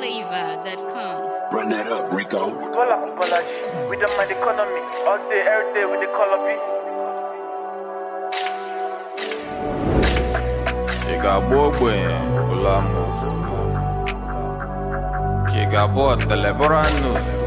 NigerFlavor.com. Run that up, Rico. We don't mind economy. All day, every day with the color B. Igabogwe Bulamus Kigabot the Lebaranus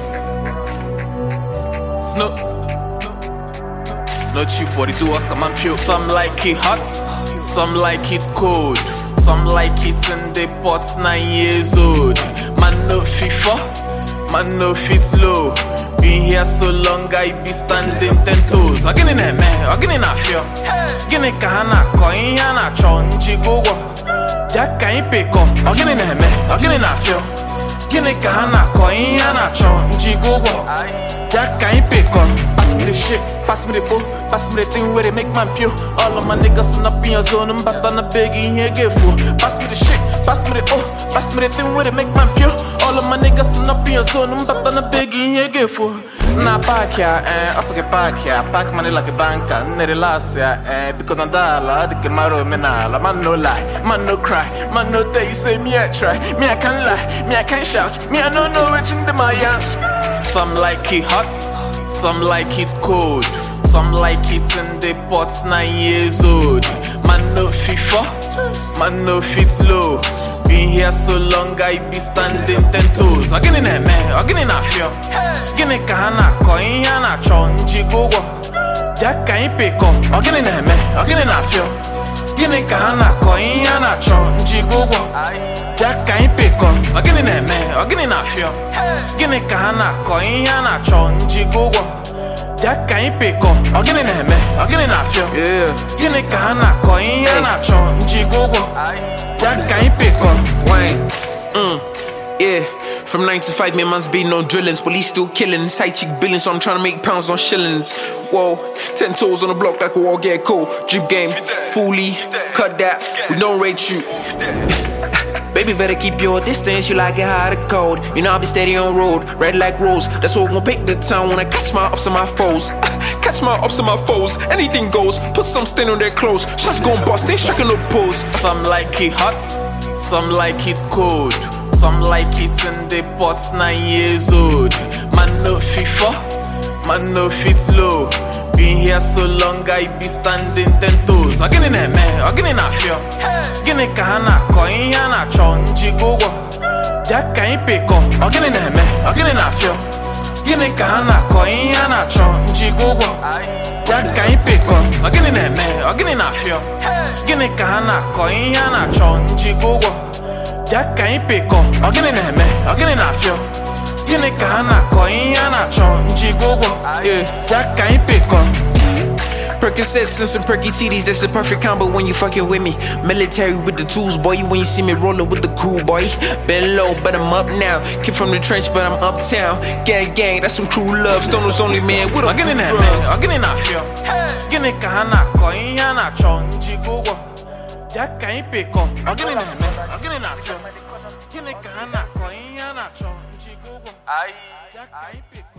Snow Chief 42 Oscar man pure. Some like it hot, some like it cold, some like it in the pots 9 years old. Man no FIFA, man no fit low. Been here so long I be standing 10 toes. Again in man, again in a fear. Gini kahana coin yana chonji gogo. Jaka impeko, again in man, again in a fear. Gini kahana coin yana chonji gogo. Jaka impeko. Pass me the shit, pass me the boo, pass me the thing where they make man pure. All of my niggas in up in your zone, I'm back on the big in here get full. Pass me the shit, pass me the pass me the thing where they make man pure. All of my niggas in up in your zone, I'm back on the big in here get full. Nah back here, also get back here, pack money like a banker, nere last year, because I'm dollar, the camaro menala, man no lie, man no cry, man no day, say me I try, me I can't lie, me I can't shout, me I don't know what's in the my ass. Some like it hot, some like it cold, some like it in the pots 9 years old. Man no FIFA, man no fit low. Been here so long I be standing 10 toes. Again in man, again in a fear. Gini kahana coin yana chonji gogo. Jaka impeko, again in man, again in a fear. Gini kahana coin yana chonji gogo. Jaka impeko, again in man, again in a fear. Gini kahana coin yana chonji gogo. Jaka impeko, again in man, again in a fear. Gini kahana coin yana chonji gogo. Jaka impeko. Wayne, yeah. From 9 to 5, me man's been on drillings. Police still killing, side chick billing, so I'm trying to make pounds on shillings. Whoa, 10 toes on the block like we all get cold. Drip game, fully, cut that, we don't rate you. Baby, better keep your distance, you like it hot or cold. You know I'll be steady on road, red like rose. That's what gon' pick the town when I catch my ups and my foes. Catch my ups and my foes, anything goes. Put some stain on their clothes, shots gon' bust, ain't striking no pose. Some like it hot, some like it cold, some like it in the pots 9 years old. Man no FIFA, man no fit low. Been here so long I be standing 10 toes. Again in man, again in a fear. Gini kahana coin yana chonji gogo. Jaka impeko, again in man, again in a fear. Gini kahana coin yana chonji gogo. Jaka impeko, again in man, again in a fear. Gini kahana coin yana chonji gogo. Jaka impeko, again in man, again in a fear. Gini kahana coin yana chonji gogo. Jaka impeko. Percocets and some perky titties, that's a perfect combo when you fucking with me. Military with the tools, boy, when you see me rolling with the crew, boy. Been low, but I'm up now. Came from the trench, but I'm uptown. Gang, gang, that's some crew love. Stoners only, man, with a again in man, again in a fear. Gini kahana coin yana chonji gogo. Jaka impeko, again in man, again in a fear. Gini kahana coin yana chonji gogo. Jaka impeko.